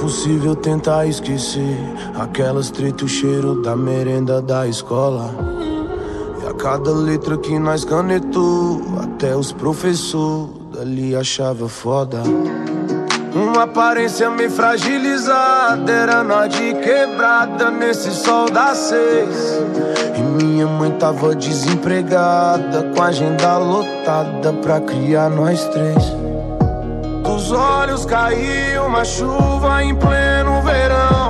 impossível tentar esquecer aquelas treta e o cheiro da merenda da escola. E a cada letra que nós canetou, até os professores dali achava foda. Uma aparência meio fragilizada, era nós de quebrada nesse sol das 6. E minha mãe tava desempregada, com a agenda lotada pra criar nós 3. Dos olhos caiu uma chuva em pleno verão.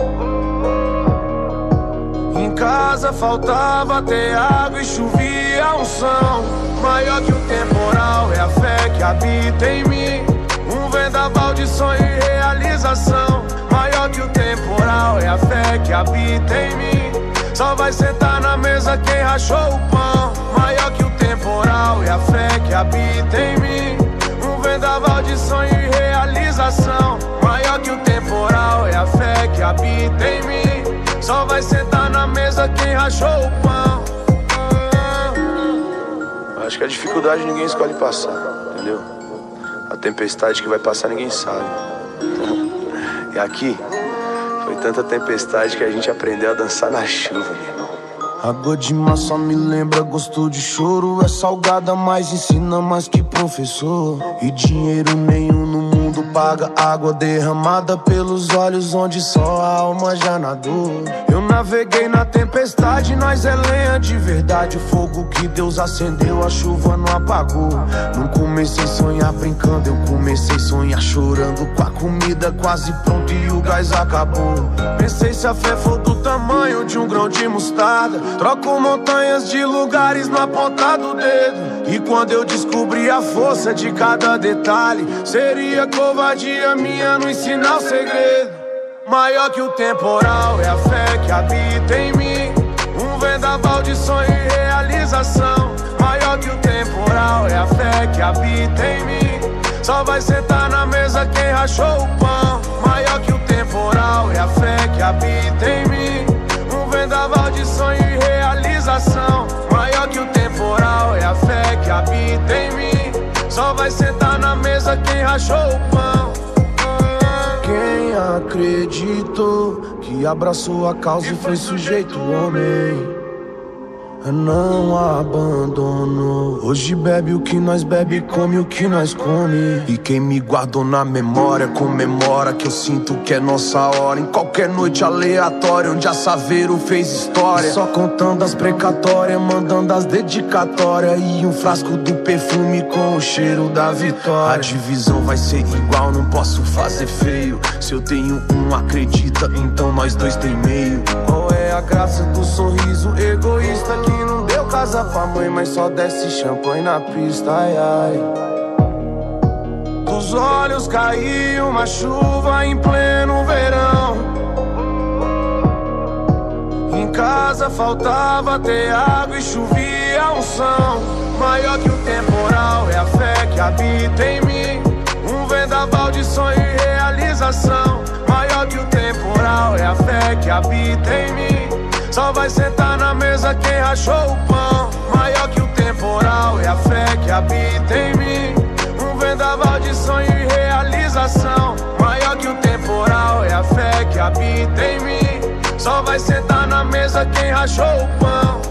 Em casa faltava ter água e chovia unção. Maior que o temporal é a fé que habita em mim. Um vendaval de sonho e realização. Maior que o temporal é a fé que habita em mim. Só vai sentar na mesa quem rachou o pão. Maior que o temporal é a fé que habita em mim. Um vendaval de sonho e realização. Maior que o temporal é a fé que habita em mim. Só vai sentar na mesa quem rachou o pão. Acho que a dificuldade ninguém escolhe passar, entendeu? A tempestade que vai passar ninguém sabe. E aqui foi tanta tempestade que a gente aprendeu a dançar na chuva, meu irmão. Água de mar só me lembra gosto de choro. É salgada, mas ensina mais que professor. E dinheiro nenhum no mundo paga água derramada pelos olhos onde só a alma já nadou. Eu naveguei na tempestade, nós é lenha de verdade. O fogo que Deus acendeu, a chuva não apagou. Não comecei a sonhar brincando, eu comecei a sonhar chorando. Com a comida quase pronta e o gás acabou. Pensei se a fé for do tamanho de um grão de mostarda, troco montanhas de lugares na ponta do dedo. E quando eu descobri a força de cada detalhe, seria covardia minha não ensinar o segredo. Maior que o temporal é a fé que habita em mim. Um vendaval de sonho e realização. Maior que o temporal é a fé que habita em mim. Só vai sentar na mesa quem rachou o pão. Maior que o temporal é a fé que habita em mim. Um vendaval de sonho e realização. Maior que o temporal é a fé que habita em mim. Só vai sentar na mesa quem rachou o pão. Quem acreditou que abraçou a causa e foi sujeito homem, não abandonou. Hoje bebe o que nós bebe, come o que nós come. E quem me guardou na memória comemora que eu sinto que é nossa hora. Em qualquer noite aleatória onde a Saveiro fez história. E só contando as precatórias, mandando as dedicatórias. E um frasco do perfume com o cheiro da vitória. A divisão vai ser igual, não posso fazer feio. Se eu tenho um, acredita, então nós dois tem meio. Qual é a graça do sorriso egoísta que não deu casa pra mãe, mas só desce champanhe na pista, ai, ai. Dos olhos caiu uma chuva em pleno verão. Em casa faltava ter água e chovia unção. Maior que o temporal é a fé que habita em mim. Um vendaval de sonho e realização. Maior que o temporal é a fé que habita em mim. Só vai sentar na mesa quem rachou o pão. Maior que o temporal é a fé que habita em mim. Um vendaval de sonho e realização. Maior que o temporal é a fé que habita em mim. Só vai sentar na mesa quem rachou o pão.